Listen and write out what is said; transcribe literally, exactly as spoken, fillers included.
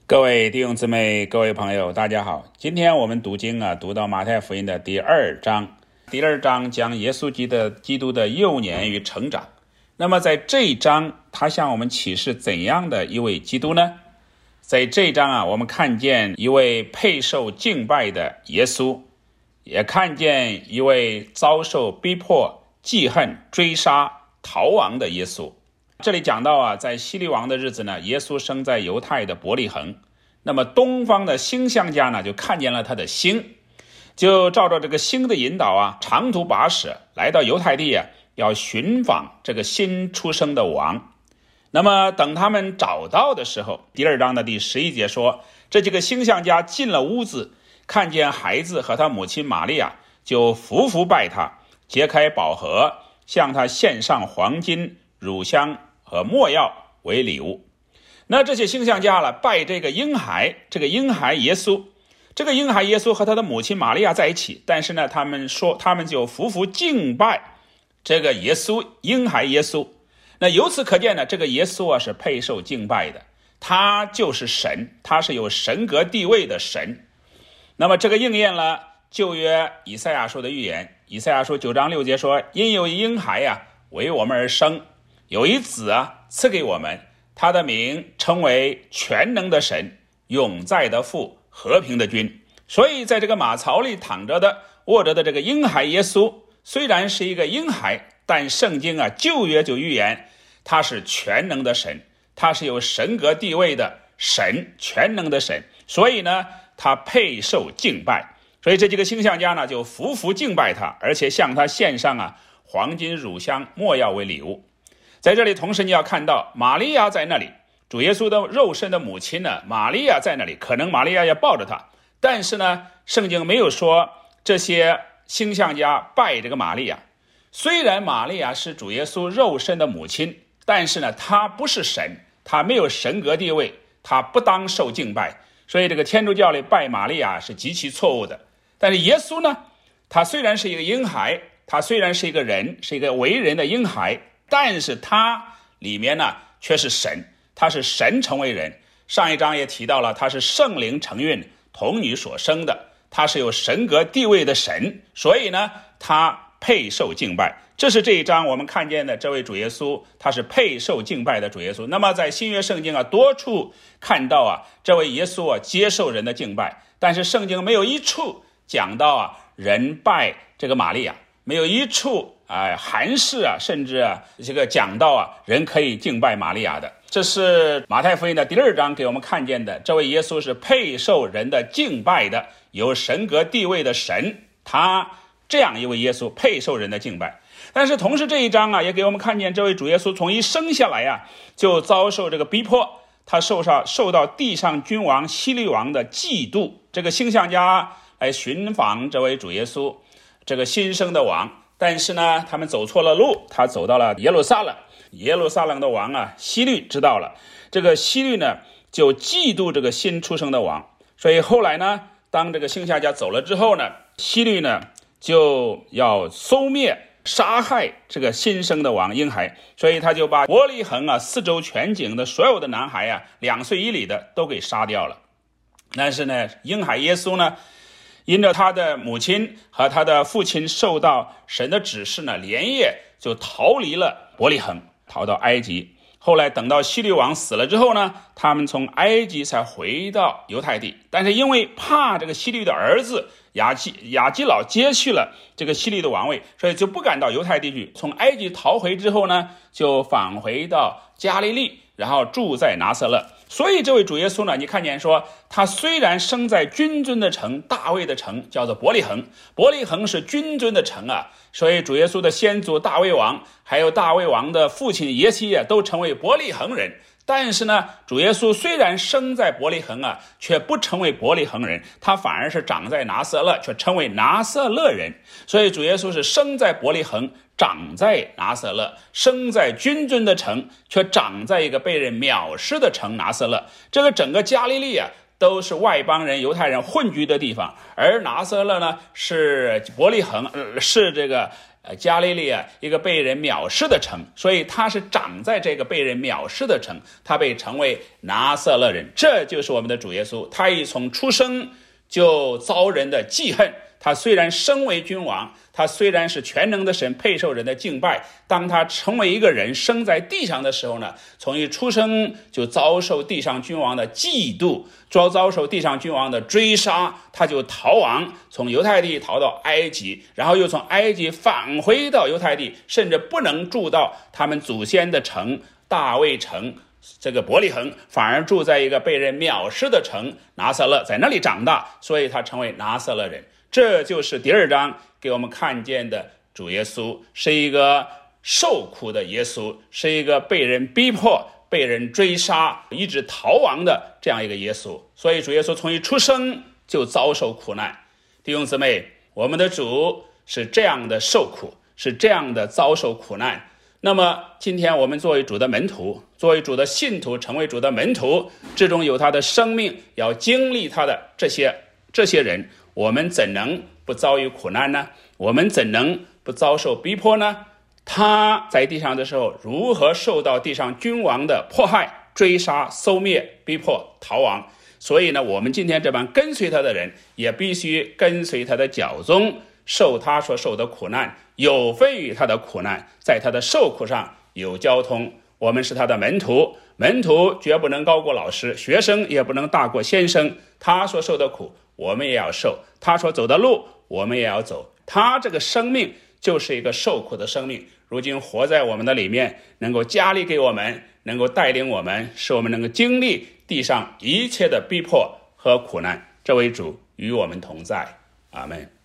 各位弟兄姊妹，各位朋友，大家好。今天我们读经啊，读到马太福音的第二章。第二章讲耶稣基督基督的幼年与成长。那么在这一章，他向我们启示怎样的一位基督呢？在这一章啊，我们看见一位配受敬拜的耶稣，也看见一位遭受逼迫、记恨、追杀、逃亡的耶稣。这里讲到啊，在希律王的日子呢，耶稣生在犹太的伯利恒。那么东方的星象家呢，就看见了他的星，就照着这个星的引导啊，长途跋涉来到犹太地啊，要寻访这个新出生的王。那么等他们找到的时候，第二章的第十一节说，这几个星象家进了屋子，看见孩子和他母亲玛利亚，就伏伏拜他，揭开宝盒，向他献上黄金、乳香和没药为礼物。那这些星象家了拜这个婴孩，这个婴孩耶稣，这个婴孩耶稣和他的母亲玛利亚在一起，但是呢，他们说他们就服服敬拜这个耶稣，婴孩耶稣。那由此可见呢，这个耶稣啊是配受敬拜的，他就是神，他是有神格地位的神。那么这个应验了旧约以赛亚书的预言，以赛亚书九章六节说，因有一婴孩啊为我们而生，有一子啊赐给我们，他的名称为全能的神，永在的父，和平的君。所以在这个马槽里躺着的卧着的这个婴孩耶稣，虽然是一个婴孩，但圣经啊旧约就预言他是全能的神，他是有神格地位的神，全能的神，所以呢他配受敬拜。所以这几个星象家呢就服服敬拜他，而且向他献上啊黄金、乳香、没药为礼物。在这里同时你要看到玛利亚在那里，主耶稣的肉身的母亲呢，玛利亚在那里，可能玛利亚也抱着他，但是呢圣经没有说这些星象家拜这个玛利亚。虽然玛利亚是主耶稣肉身的母亲，但是呢她不是神，她没有神格地位，她不当受敬拜。所以这个天主教里拜玛利亚是极其错误的。但是耶稣呢，他虽然是一个婴孩，他虽然是一个人，是一个为人的婴孩，但是他里面呢却是神，他是神成为人。上一章也提到了，他是圣灵承运，童女所生的，他是有神格地位的神，所以呢他配受敬拜。这是这一章我们看见的这位主耶稣，他是配受敬拜的主耶稣。那么在新约圣经啊多处看到啊这位耶稣啊接受人的敬拜，但是圣经没有一处讲到啊人拜这个玛利亚，没有一处啊函释啊甚至啊这个讲到啊人可以敬拜玛利亚的。这是马太福音的第二章给我们看见的，这位耶稣是配受人的敬拜的，有神格地位的神，他这样一位耶稣配受人的敬拜。但是同时这一章啊也给我们看见这位主耶稣从一生下来啊就遭受这个逼迫，他受上受到地上君王希律王的嫉妒。这个星象家来寻访这位主耶稣这个新生的王，但是呢他们走错了路，他走到了耶路撒冷。耶路撒冷的王啊希律知道了，这个希律呢就嫉妒这个新出生的王，所以后来呢当这个星象家走了之后呢，希律呢就要搜灭杀害这个新生的王婴孩，所以他就把伯利恒啊四周全境的所有的男孩啊两岁以里的都给杀掉了。但是呢婴孩耶稣呢，因着他的母亲和他的父亲受到神的指示呢，连夜就逃离了伯利恒，逃到埃及。后来等到希律王死了之后呢，他们从埃及才回到犹太地，但是因为怕这个希律的儿子亚基亚基老接续了这个希律的王位，所以就不敢到犹太地去。从埃及逃回之后呢，就返回到加利利，然后住在拿撒勒。所以这位主耶稣呢，你看见说他虽然生在君尊的城，大卫的城叫做伯利恒，伯利恒是君尊的城啊，所以主耶稣的先祖大卫王还有大卫王的父亲耶西啊都成为伯利恒人。但是呢主耶稣虽然生在伯利恒啊，却不成为伯利恒人，他反而是长在拿撒勒，却称为拿撒勒人。所以主耶稣是生在伯利恒，长在拿撒勒，生在君尊的城，却长在一个被人藐视的城拿撒勒。这个整个加利利啊都是外邦人犹太人混居的地方，而拿撒勒呢是伯利恒，呃、是这个呃加利利亚一个被人藐视的城，所以他是长在这个被人藐视的城，他被称为拿撒勒人。这就是我们的主耶稣，他一从出生就遭人的记恨。他虽然身为君王，他虽然是全能的神，配受人的敬拜，当他成为一个人生在地上的时候呢，从一出生就遭受地上君王的嫉妒，遭遭受地上君王的追杀，他就逃亡，从犹太地逃到埃及，然后又从埃及返回到犹太地，甚至不能住到他们祖先的城大卫城这个伯利恒，反而住在一个被人藐视的城拿撒勒，在那里长大，所以他成为拿撒勒人。这就是第二章给我们看见的主耶稣，是一个受苦的耶稣，是一个被人逼迫、被人追杀、一直逃亡的这样一个耶稣。所以主耶稣从一出生就遭受苦难。弟兄姊妹，我们的主是这样的受苦，是这样的遭受苦难。那么今天我们作为主的门徒，作为主的信徒，成为主的门徒，之中有他的生命，要经历他的这些这些人，我们怎能不遭遇苦难呢？我们怎能不遭受逼迫呢？他在地上的时候如何受到地上君王的迫害、追杀、搜灭、逼迫、逃亡？所以呢，我们今天这帮跟随他的人也必须跟随他的脚踪，受他所受的苦难，有份于他的苦难，在他的受苦上有交通。我们是他的门徒，门徒绝不能高过老师，学生也不能大过先生。他所受的苦我们也要受，他所走的路我们也要走。他这个生命就是一个受苦的生命，如今活在我们的里面，能够加力给我们，能够带领我们，使我们能够经历地上一切的逼迫和苦难。这位主与我们同在，阿们。